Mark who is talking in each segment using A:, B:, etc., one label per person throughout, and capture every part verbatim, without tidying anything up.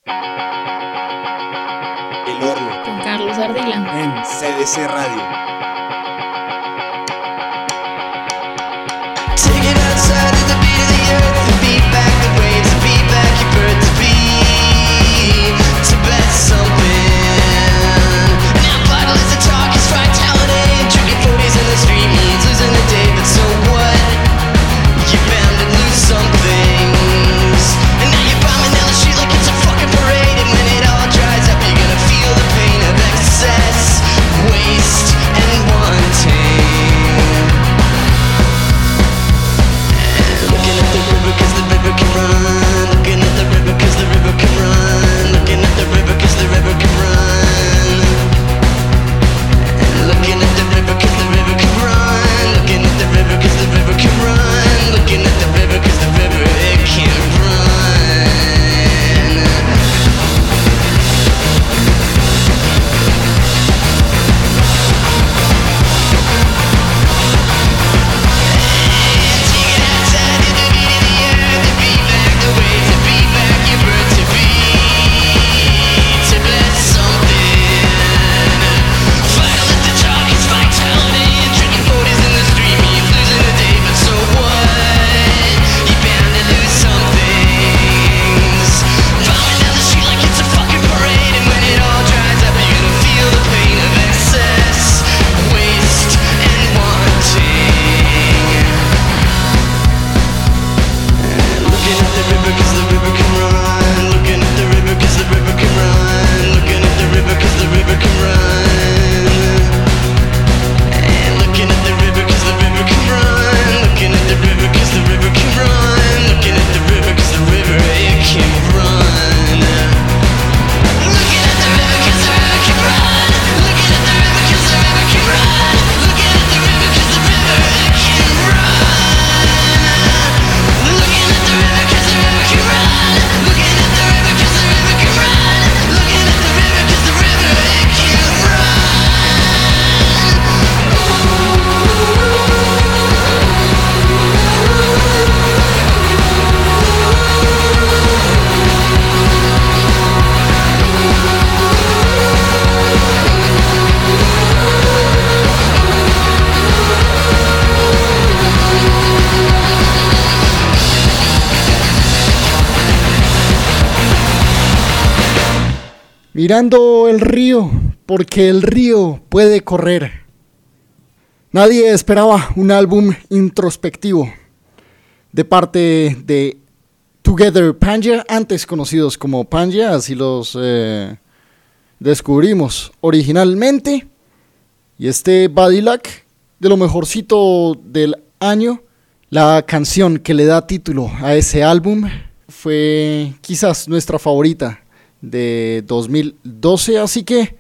A: El Horno
B: con Carlos Ardila
A: en C D C Radio.
C: Take it outside to the beat of the earth and beat back the waves and beat back your bird to be to bet something. Now vital is the talk, it's vitality. Drinking forties in the street means losing the day, but so what? You're bound to lose some things. And now you're bombing down the street like it's a fucking parade. And when it all dries up, you're gonna feel the pain of excess, waste, and wanting. Looking at the river cause the river can run. Looking at the river cause the river can run. Looking at the river cause the river can run. Looking at the river cause the river can run. Looking at the river cause the river can run. Looking at the river cause the river it can run.
D: Mirando el río, porque el río puede correr. Nadie esperaba un álbum introspectivo de parte de Together Pangea, antes conocidos como Pangea, así los eh, descubrimos originalmente. Y este Badilac, de lo mejorcito del año, la canción que le da título a ese álbum fue quizás nuestra favorita de dos mil doce, así que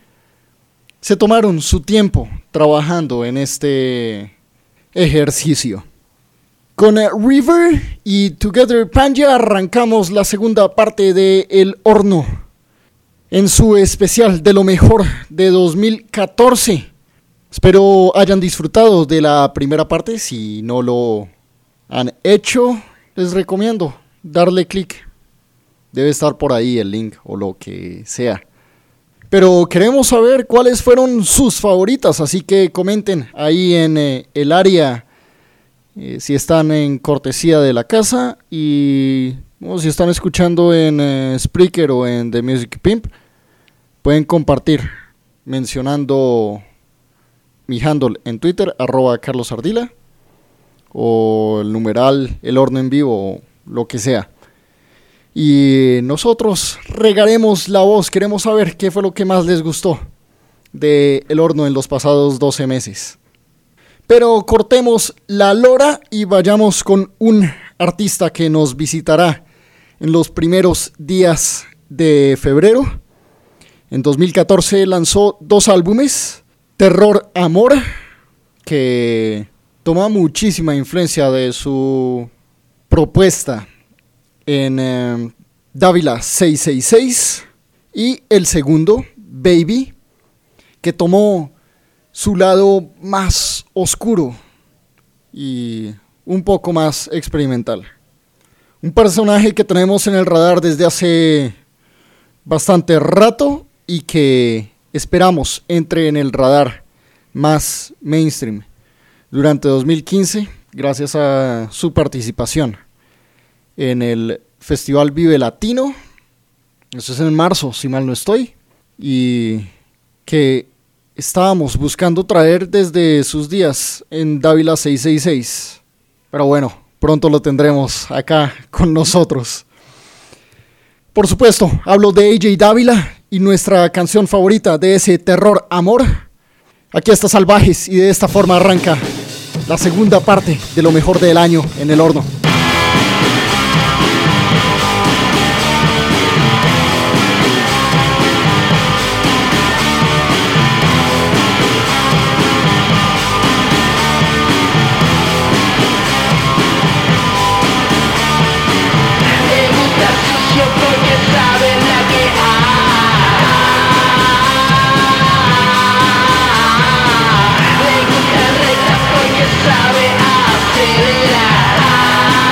D: se tomaron su tiempo trabajando en este ejercicio. Con River y Together Pangea arrancamos la segunda parte de El Horno en su especial de lo mejor de dos mil catorce. Espero hayan disfrutado de la primera parte. Si no lo han hecho, les recomiendo darle clic. Debe estar por ahí el link o lo que sea. Pero queremos saber cuáles fueron sus favoritas, así que comenten ahí en eh, el área eh, si están en cortesía de la casa y o si están escuchando en eh, Spreaker o en The Music Pimp. Pueden compartir mencionando mi handle en Twitter, arroba Carlos Ardila, o el numeral El Horno en Vivo, o lo que sea. Y nosotros regaremos la voz, queremos saber qué fue lo que más les gustó de El Horno en los pasados doce meses. Pero cortemos la lora y vayamos con un artista que nos visitará en los primeros días de febrero. En dos mil catorce lanzó dos álbumes, Terror Amor, que toma muchísima influencia de su propuesta en eh, Dávila seiscientos sesenta y seis, y el segundo, Baby, que tomó su lado más oscuro y un poco más experimental. Un personaje que tenemos en el radar desde hace bastante rato y que esperamos entre en el radar más mainstream durante dos mil quince gracias a su participación en el Festival Vive Latino. Eso es en marzo, si mal no estoy, y que estábamos buscando traer desde sus días en Dávila seiscientos sesenta y seis, pero bueno, pronto lo tendremos acá con nosotros. Por supuesto, hablo de A J Dávila y nuestra canción favorita de ese terror amor. Aquí está Salvajes y de esta forma arranca la segunda parte de lo mejor del año en el horno.
C: Sabe acelerar.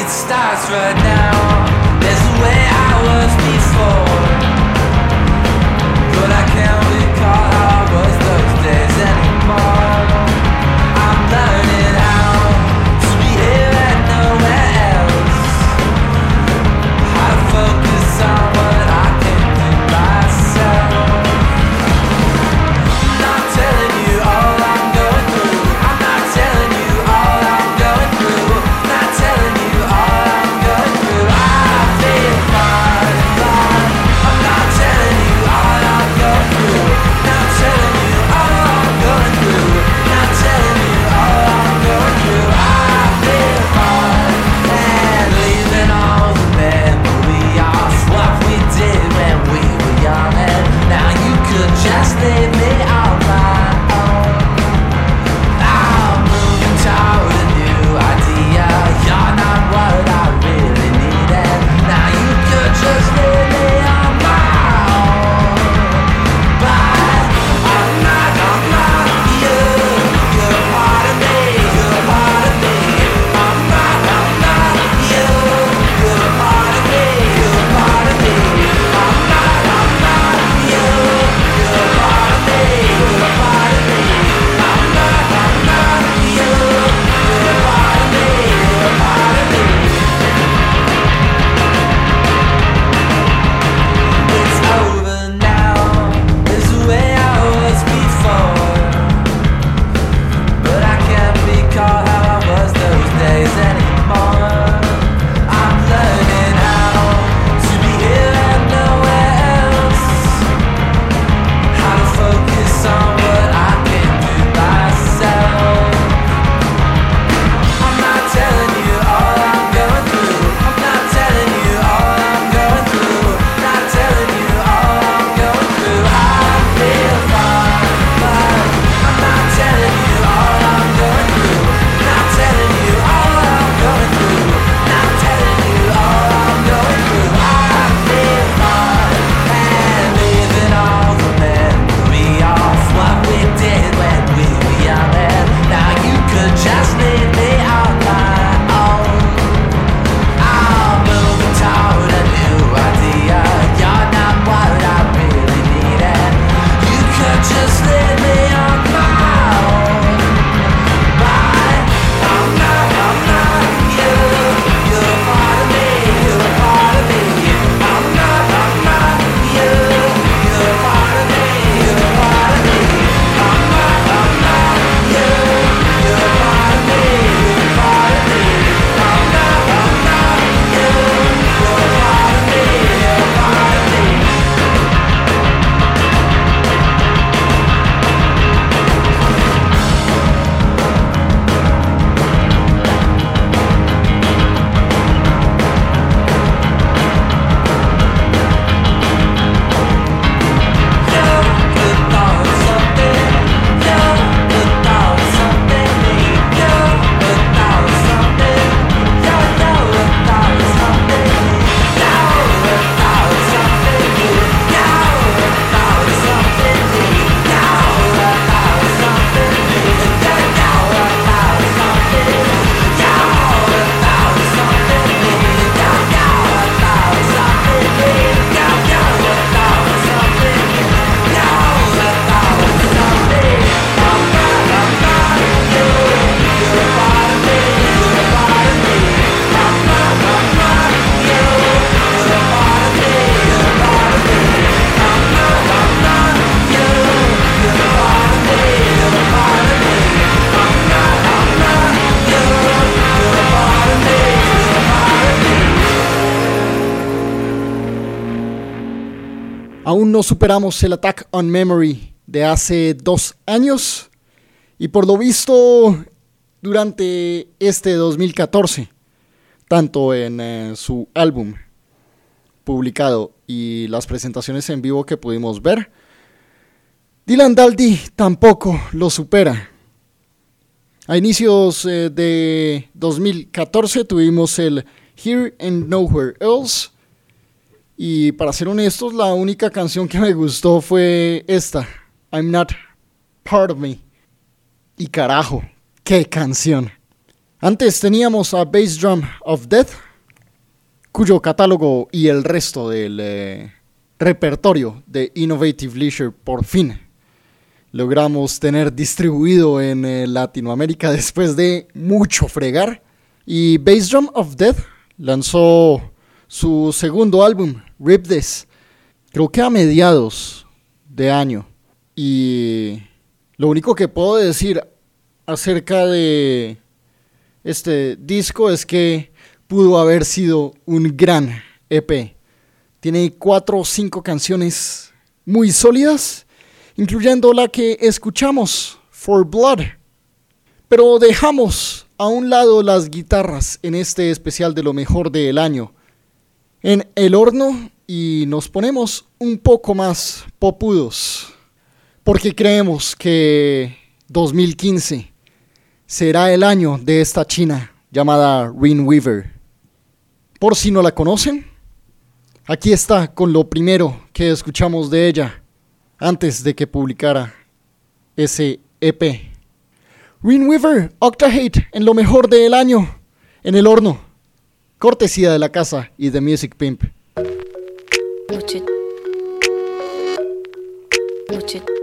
B: It starts right now. There's the way I was before, but I can't recall how I was those days anymore. I'm learning how to be here and nowhere else, how to focus on what I can do myself. I'm not telling you all I'm going through. I'm not telling you all I'm going through. Not telling you all I'm going through. I feel fine, fine. I'm not telling you all I'm going through. Not telling you all I'm going through. Not telling you all I'm going through. I feel fine. And leaving all the memory of what we did when we were young. And now you could just leave me on my own. I'm moving toward a new idea. You're not what I really needed. Now you could just leave me on my own. But I'm not, I'm not you. You're a part of me. You're a part of me. I'm not, I'm not you. You're a part of me. You're a part of me. I'm not, I'm not you. You're a part of me. You're a part of me. I'm not, I'm not you. You're a part of me. You're a part of me. It's over now. It's the way I was before, but I can't recall how I was those days anymore. I'm learning how to be here and nowhere else, how to focus on what I can do myself. I'm not telling you all I'm going through. I'm not telling you all I'm going through. Not telling you all I'm going through. I feel fine, fine. I'm not telling you all I'm going through. Not telling you all I'm going through. Not telling you all I'm going through. I feel fine. And leaving all the memory of what we did when we were young. And now you could just leave me on my own. I'm moving toward a new idea. You're not what I really needed. You could just leave me on my own. But I'm not, I'm not you. You're a part of me. You're a part of me. I'm not, I'm not you. You're a part of me. You're a part of me. I'm not, I'm not you. You're a part of me. You're a part of me. I'm not, I'm not you. You're a part of me. You're a part of me.
D: Aún no superamos el Attack on Memory de hace dos años y por lo visto durante este dos mil catorce, tanto en eh, su álbum publicado y las presentaciones en vivo que pudimos ver, Dylan Daldy tampoco lo supera. A inicios eh, de dos mil catorce tuvimos el Here and Nowhere Else. Y para ser honestos, la única canción que me gustó fue esta, I'm Not Part of Me. Y carajo, qué canción. Antes teníamos a Bass Drum of Death, cuyo catálogo y el resto del eh, repertorio de Innovative Leisure por fin logramos tener distribuido en eh, Latinoamérica después de mucho fregar. Y Bass Drum of Death lanzó su segundo álbum, Rip This, creo que a mediados de año. Y lo único que puedo decir acerca de este disco es que pudo haber sido un gran E P. Tiene cuatro o cinco canciones muy sólidas, incluyendo la que escuchamos, For Blood. Pero dejamos a un lado las guitarras en este especial de lo mejor del año en el horno y nos ponemos un poco más popudos, porque creemos que dos mil quince será el año de esta china llamada Rin Weaver. Por si no la conocen, aquí está con lo primero que escuchamos de ella antes de que publicara ese E P. Rin Weaver, Octahate, en lo mejor del año, en el horno, cortesía de la casa y de Music Pimp.
E: Watch it. Watch it.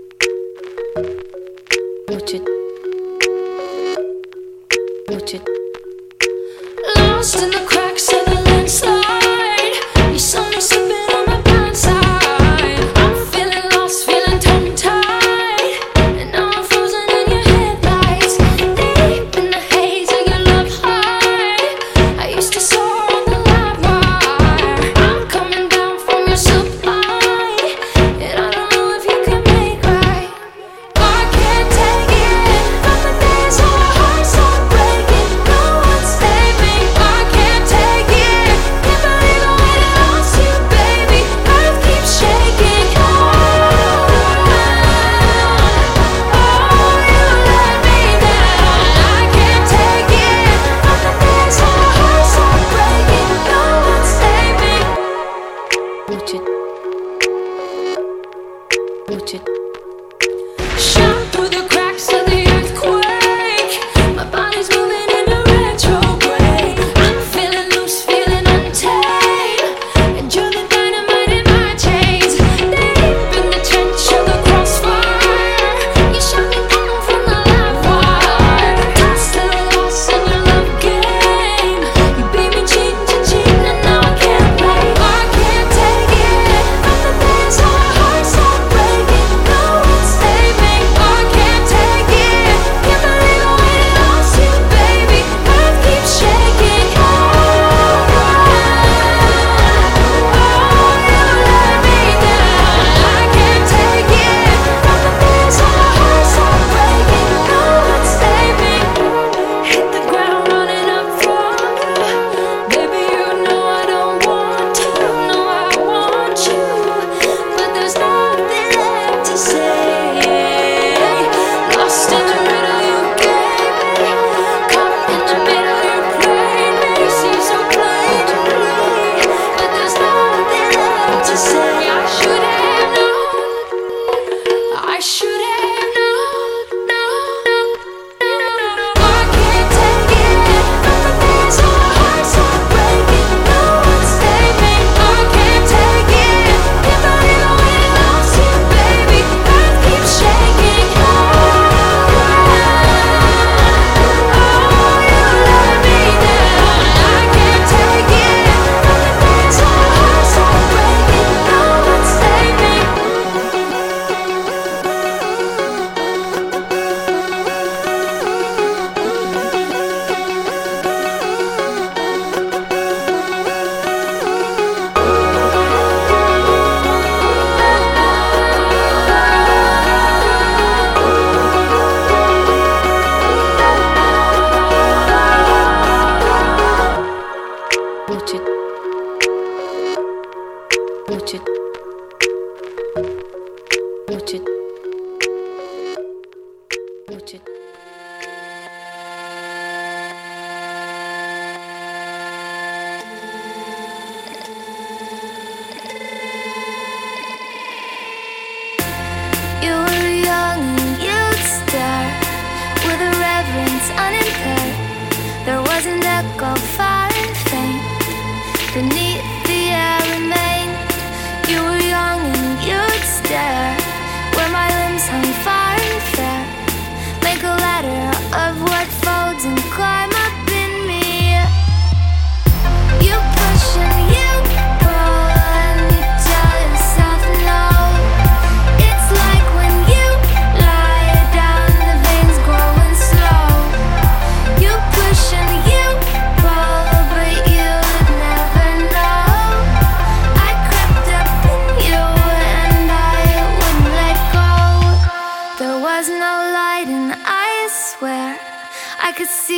E: Watch it. Watch it. Lost in the cracks of the landslide. You saw me slipping on my blind side. I'm feeling lost, feeling tongue-tied, and now I'm frozen in your headlights. Deep in the haze of your love high, I used to soar on the live wire. I'm coming down from your supply, and I don't know if you can make right. I can't take it. From the days our hearts are breaking, no one save me. I can't take it.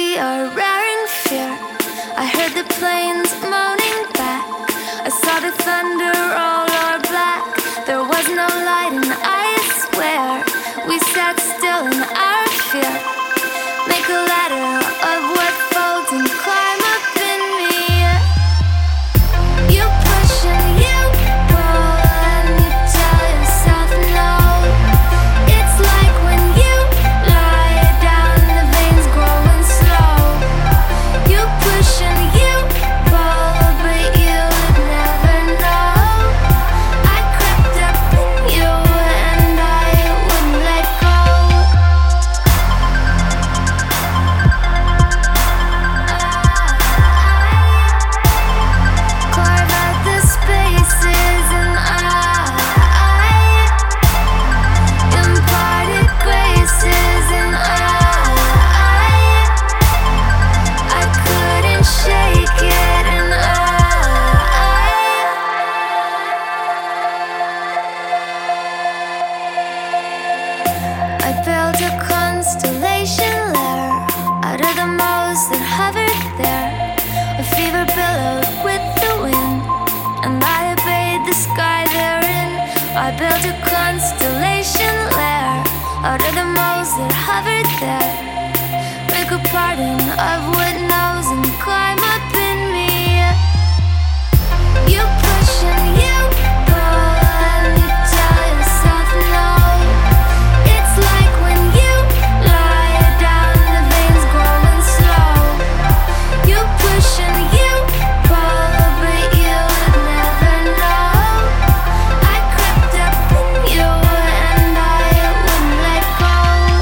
E: we are raring fear. I heard the planes moaning back. I saw the thunder roll our black. There was no light and I swear we sat still in our fear. Make a ladder of what folds and climb up in me. You push and you pull and you tell yourself no. It's like when you lie down, the veins growing slow. You push and you pull, but you'd never know. I crept up in you and I wouldn't let go. Carve out the spaces and I imparted graces and I I couldn't shake it and I I built a constellation lair out of the mouse that hovered there. A fever billowed with the wind, and I obeyed the sky therein. I built a constellation lair out of the mouse that hovered there. Make a pardon of what knows and climb up in me. You push and you pull and you tell yourself no. It's like when you lie down, the veins growing slow. You push and you pull, but you'd never know. I crept up in you and I wouldn't let go.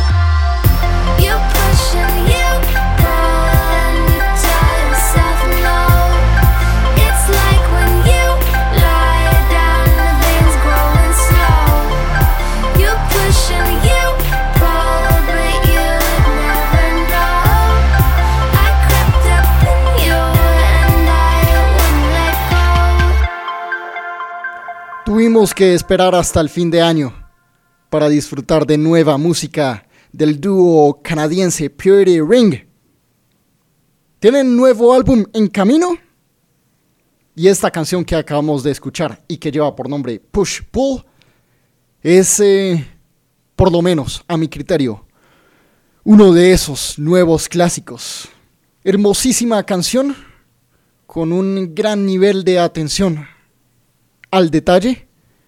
E: You push and you pull and you tell yourself no. It's like when you lie down, the veins growing slow. You push and you pull, but you'd never know. I crept up in you and I wouldn't let go.
D: Tuvimos que esperar hasta el fin de año para disfrutar de nueva música del dúo canadiense Purity Ring. Tienen nuevo álbum en camino y esta canción que acabamos de escuchar y que lleva por nombre Push Pull es, eh, por lo menos a mi criterio, uno de esos nuevos clásicos. Hermosísima canción con un gran nivel de atención al detalle,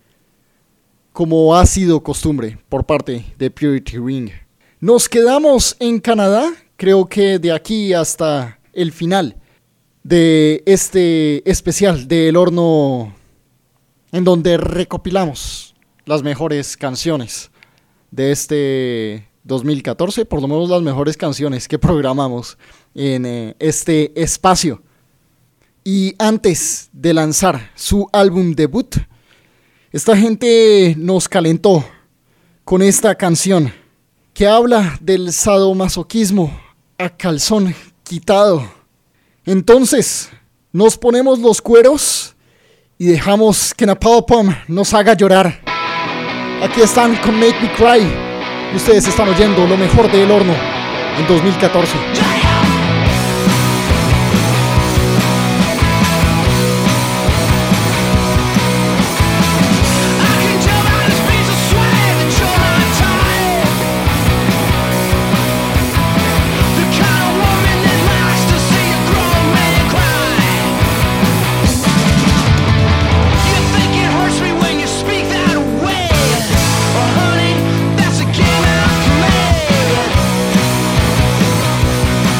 D: como ha sido costumbre por parte de Purity Ring. Nos quedamos en Canadá, creo que de aquí hasta el final de este especial de El Horno, en donde recopilamos las mejores canciones de este dos mil catorce, por lo menos las mejores canciones que programamos en eh, este espacio. Y antes de lanzar su álbum debut, esta gente nos calentó con esta canción que habla del sadomasoquismo a calzón quitado. Entonces, nos ponemos los cueros y dejamos que Napalm nos haga llorar. Aquí están con Make Me Cry y ustedes están oyendo lo mejor de El Horno en dos mil catorce.
C: Honey, that's a game I've made.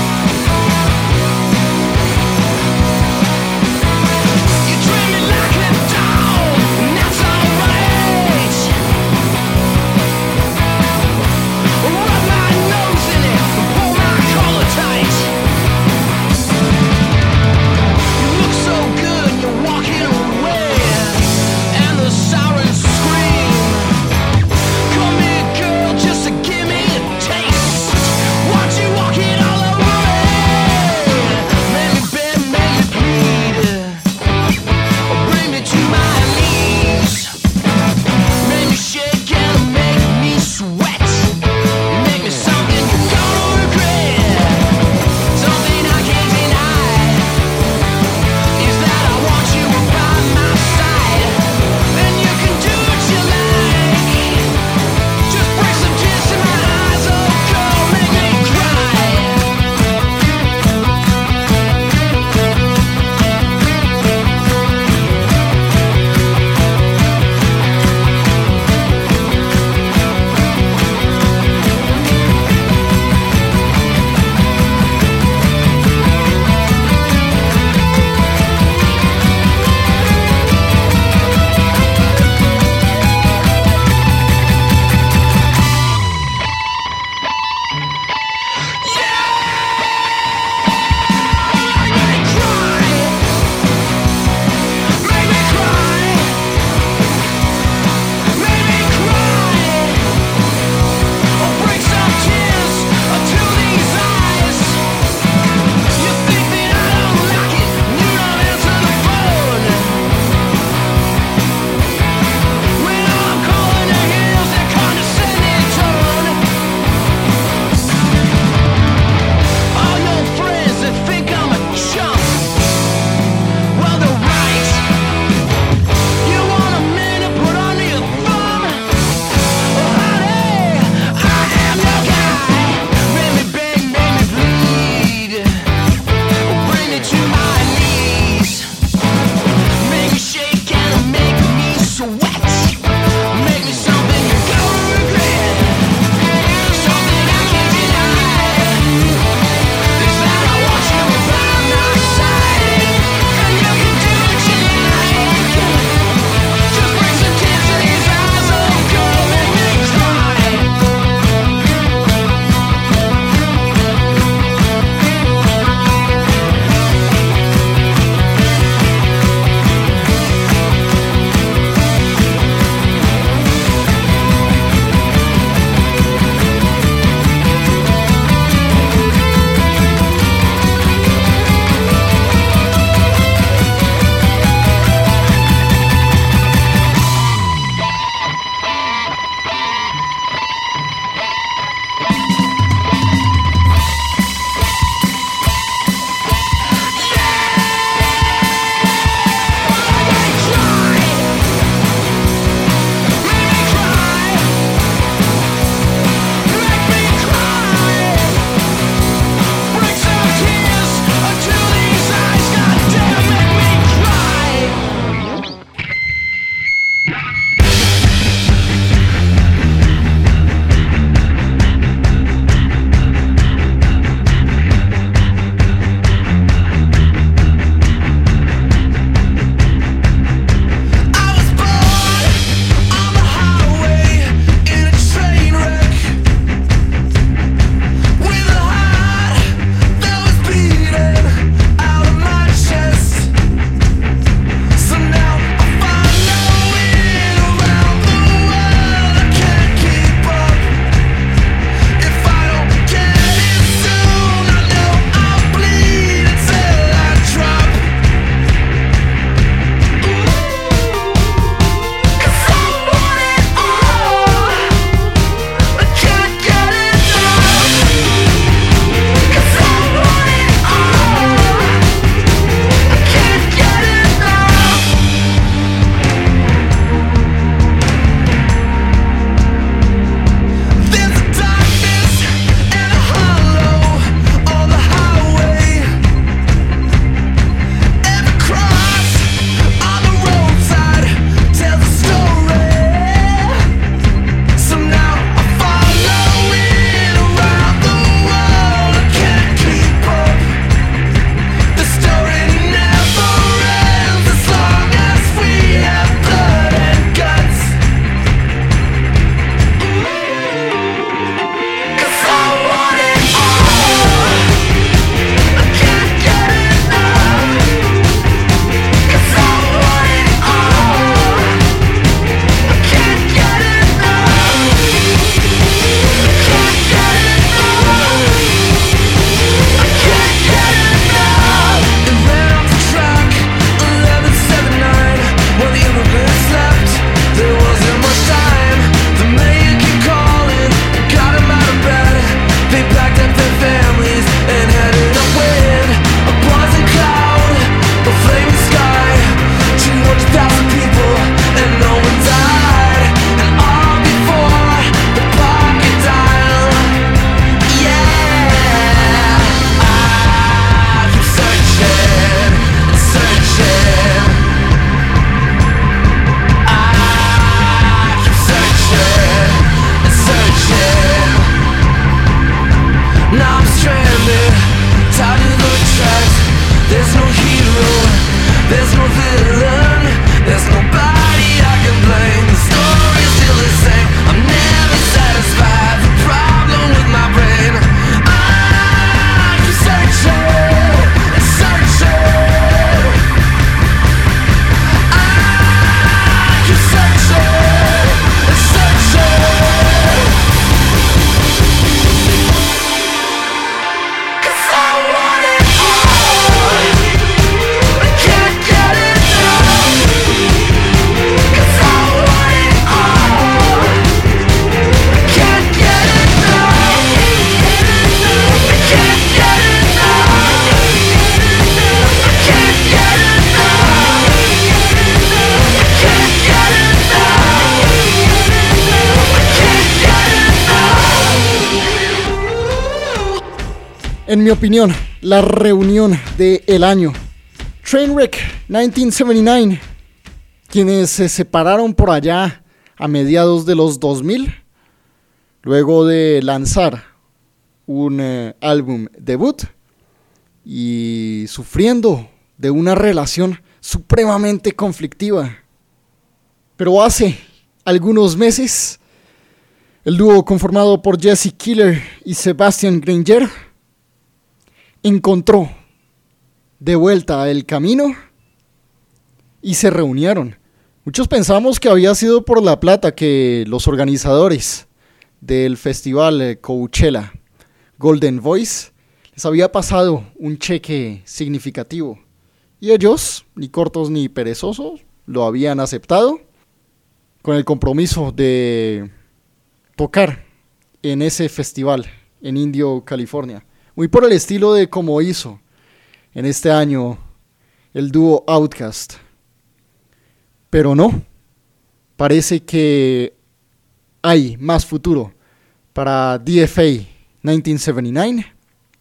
D: en mi opinión, la reunión del año. Trainwreck mil novecientos setenta y nueve, quienes se separaron por allá a mediados de los dos mil, luego de lanzar un eh, álbum debut y sufriendo de una relación supremamente conflictiva. Pero hace algunos meses, el dúo conformado por Jesse Killer y Sebastian Granger encontró de vuelta el camino y se reunieron. Muchos pensamos que había sido por la plata que los organizadores del festival Coachella Golden Voice les había pasado un cheque significativo. Y ellos, ni cortos ni perezosos, lo habían aceptado con el compromiso de tocar en ese festival en Indio, California. Muy por el estilo de como hizo en este año el dúo Outkast. Pero no, parece que hay más futuro para D F A mil novecientos setenta y nueve,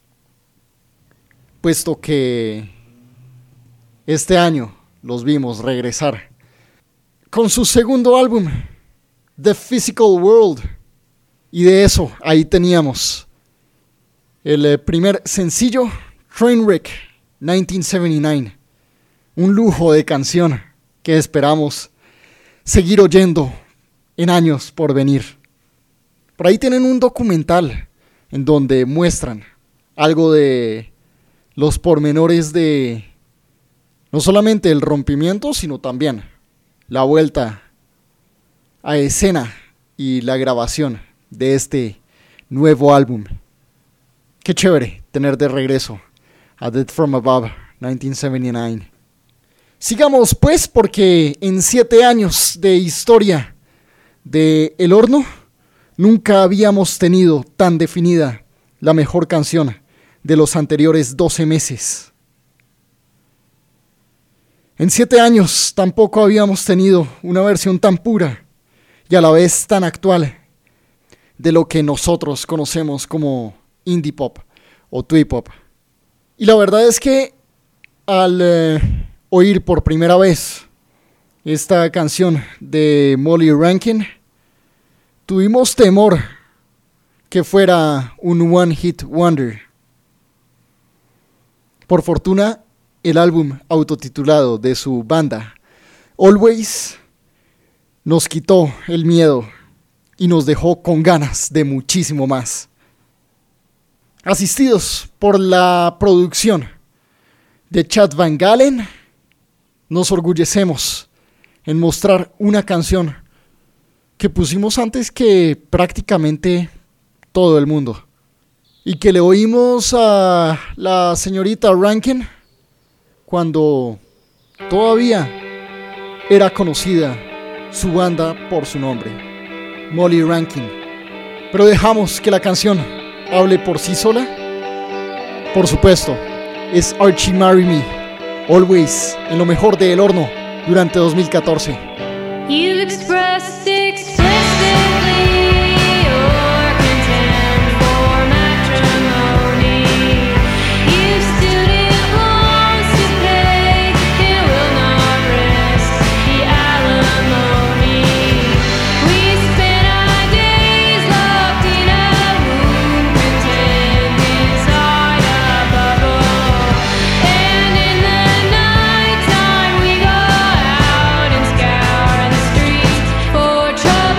D: puesto que este año los vimos regresar con su segundo álbum, The Physical World, y de eso ahí teníamos el primer sencillo, Trainwreck mil novecientos setenta y nueve, un lujo de canción que esperamos seguir oyendo en años por venir. Por ahí tienen un documental en donde muestran algo de los pormenores de no solamente el rompimiento, sino también la vuelta a escena y la grabación de este nuevo álbum. Qué chévere tener de regreso a Dead From Above mil novecientos setenta y nueve. Sigamos pues, porque en siete años de historia de El Horno nunca habíamos tenido tan definida la mejor canción de los anteriores doce meses. En siete años tampoco habíamos tenido una versión tan pura y a la vez tan actual de lo que nosotros conocemos como indie pop o twee pop. Y la verdad es que al eh, oír por primera vez esta canción de Molly Rankin, tuvimos temor que fuera un one hit wonder. Por fortuna, el álbum autotitulado de su banda, Always, nos quitó el miedo y nos dejó con ganas de muchísimo más. Asistidos por la producción de Chad Van Galen, nos orgullecemos en mostrar una canción que pusimos antes que prácticamente todo el mundo y que le oímos a la señorita Rankin cuando todavía era conocida su banda por su nombre, Molly Rankin. Pero dejamos que la canción hable por sí sola. Por supuesto, es Archie Marry Me, Always, en lo mejor de El Horno durante dos mil catorce.
E: You've expressed explicitly your contempt for matrimony. You student loans to pay and will not risk the alimony. We spent our days locked in a room, contained inside a bubble. And in the night time we go out and scour the streets for trouble.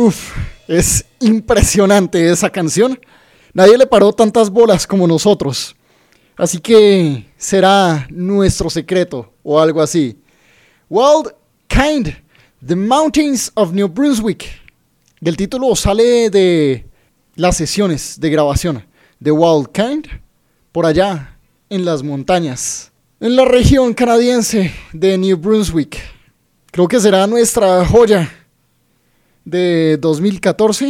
D: Uf, es impresionante esa canción. Nadie le paró tantas bolas como nosotros. Así que será nuestro secreto o algo así. Wild Kind, The Mountains of New Brunswick. El título sale de las sesiones de grabación de Wild Kind por allá en las montañas, en la región canadiense de New Brunswick. Creo que será nuestra joya de dos mil catorce.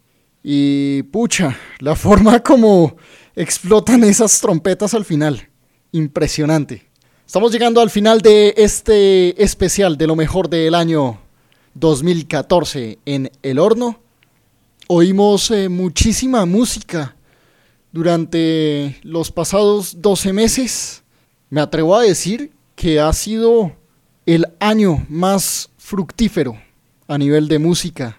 D: Y pucha, la forma como explotan esas trompetas al final, impresionante. Estamos llegando al final de este especial de lo mejor del año dos mil catorce en El Horno. Oímos eh, muchísima música durante los pasados doce meses. Me atrevo a decir que ha sido el año más fructífero a nivel de música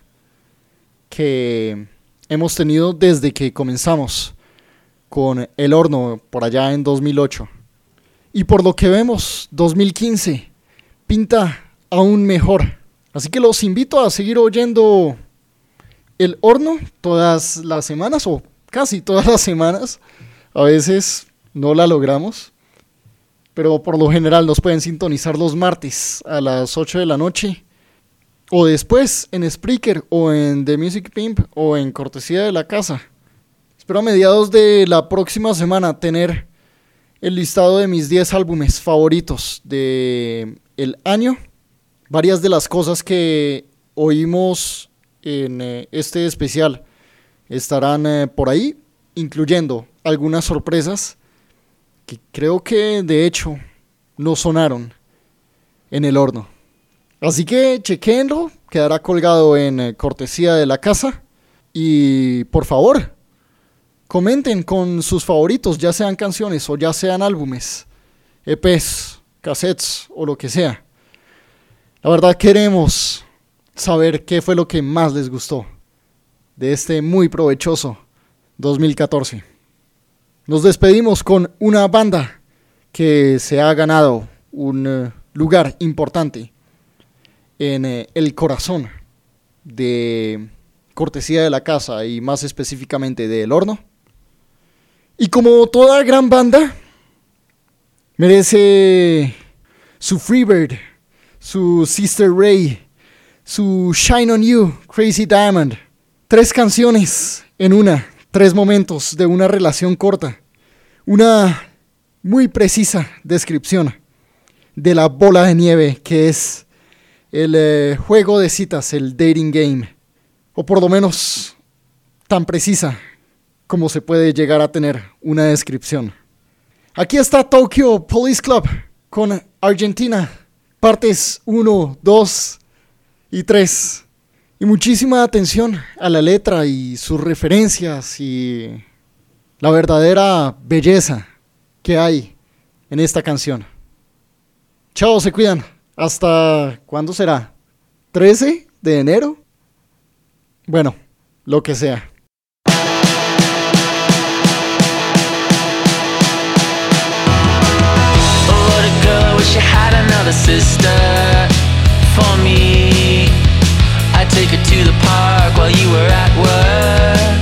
D: que hemos tenido desde que comenzamos con El Horno por allá en dos mil ocho. Y por lo que vemos, dos mil quince pinta aún mejor. Así que los invito a seguir oyendo El Horno todas las semanas, o casi todas las semanas. A veces no la logramos, pero por lo general nos pueden sintonizar los martes a las ocho de la noche. O después en Spreaker o en The Music Pimp o en Cortesía de la Casa. Espero a mediados de la próxima semana tener el listado de mis diez álbumes favoritos del año. Varias de las cosas que oímos en eh, este especial estarán eh, por ahí, incluyendo algunas sorpresas que creo que de hecho no sonaron en El Horno. Así que chequéenlo, quedará colgado en eh, Cortesía de la Casa. Y por favor, comenten con sus favoritos, ya sean canciones o ya sean álbumes, E Pes, cassettes o lo que sea. La verdad queremos saber qué fue lo que más les gustó de este muy provechoso dos mil catorce. Nos despedimos con una banda que se ha ganado un uh, lugar importante en eh, el corazón de Cortesía de la Casa y más específicamente de El Horno. Y como toda gran banda, merece su Freebird, su Sister Ray, su Shine on You, Crazy Diamond. Tres canciones en una, tres momentos de una relación corta. Una muy precisa descripción de la bola de nieve que es el eh, juego de citas, el dating game, o por lo menos tan precisa como se puede llegar a tener una descripción. Aquí está Tokyo Police Club con Argentina, partes uno, dos y tres. Y muchísima atención a la letra y sus referencias y la verdadera belleza que hay en esta canción. Chao, se cuidan. ¿Hasta cuándo será? ¿trece de enero? Bueno, lo que sea.
B: Oh, what a girl, wish you had another sister for me. I'd take her to the park while you were at work.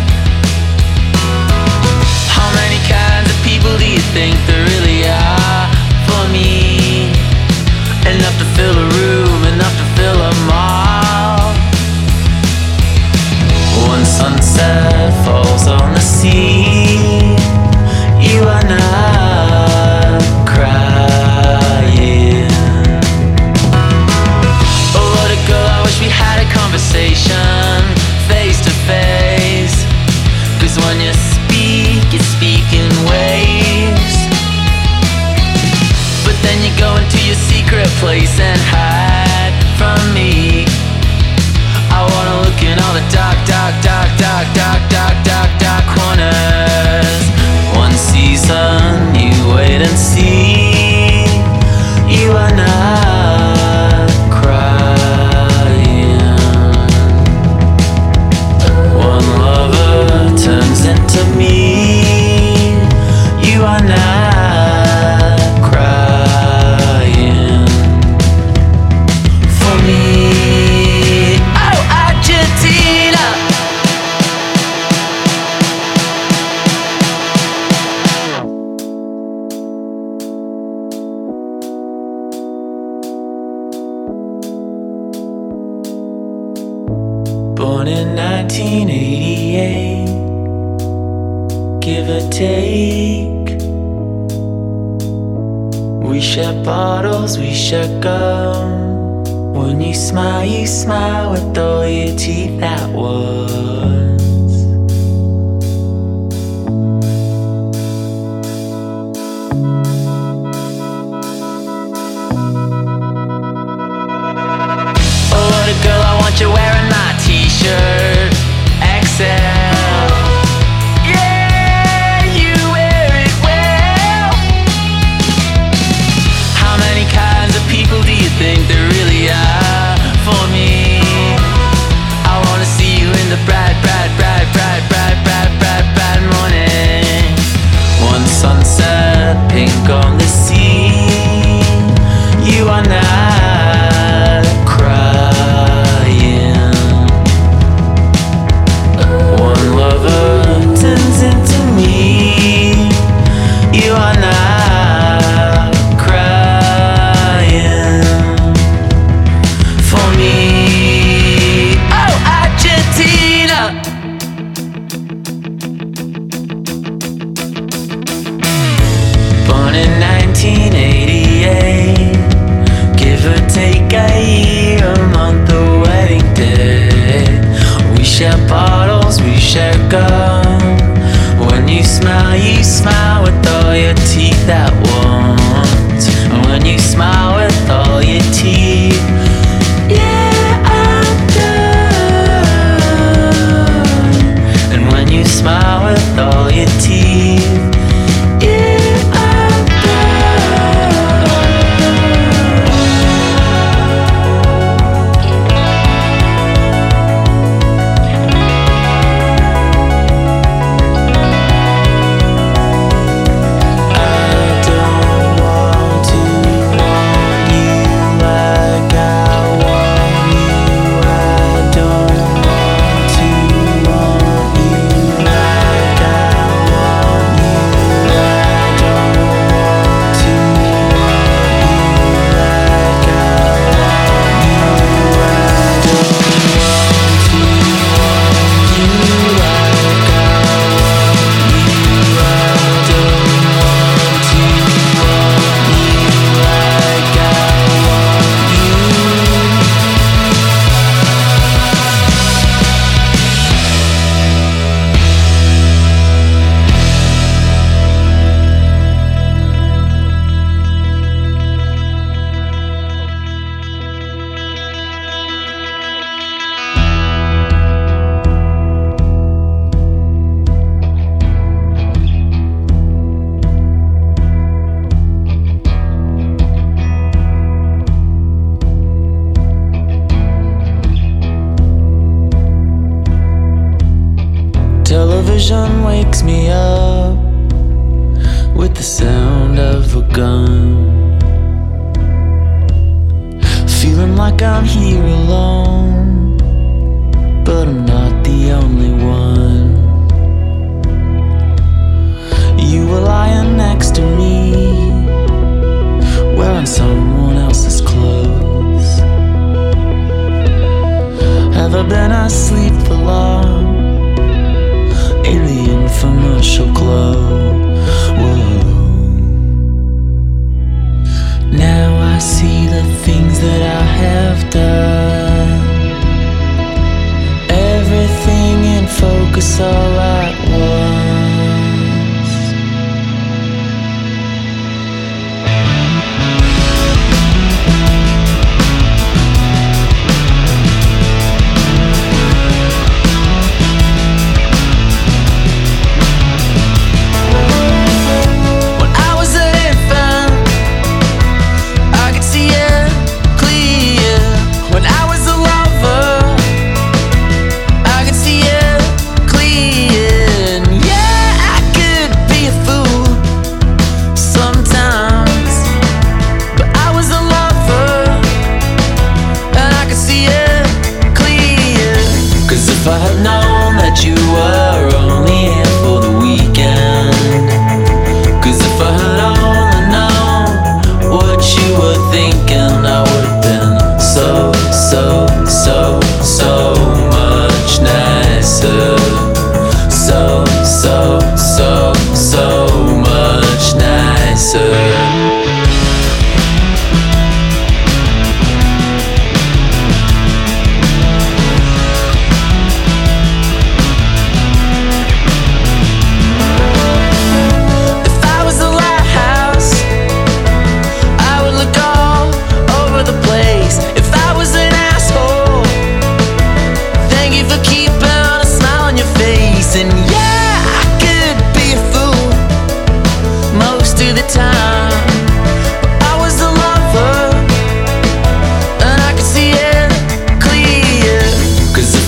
B: How many kinds of people do you think there really are for me? Enough to fill a room, enough to fill a mall. One sunset falls on the sea. You are not crying. Oh, what a girl, I wish we had a conversation face to face. Born in nineteen eighty-eight, give or take. We share bottles, we share gum. When you smile, you smile with all your teeth at once. Oh, what a girl, I want you wearing my t-shirt X L. Yeah, you wear it well. How many kinds of people do you think there really are for me? I wanna see you in the bright, bright, bright, bright, bright, bright, bright, bright morning. One sunset, pink on the sea. You are not crying. One lover turns into me. You are not crying for me. Oh, Argentina. Born in nineteen eighty-eight, give or take a year, a month, a wedding day. We share bottles, we share gum. When you smile, you smile with all your teeth at once. And when you smile with all your teeth, yeah, I'm done. And when you smile with all your teeth, yeah, I'm Television wakes me up with the sound of a gun. Feeling like I'm here alone, but I'm not the only one. You were lying next to me, wearing someone else's clothes. Have I been asleep for long? In the infomercial glow. Whoa. Now I see the things that I have done. Everything in focus all at once. When I was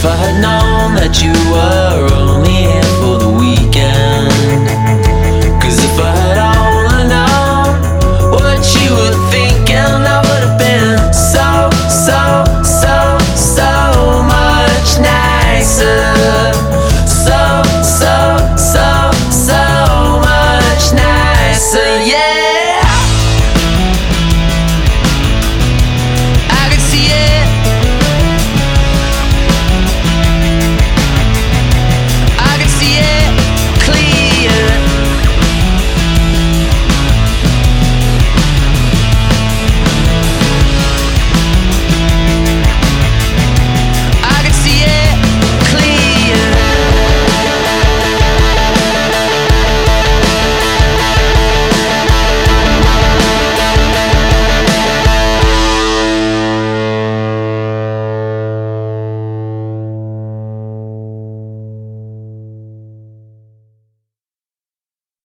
B: If I had known that you were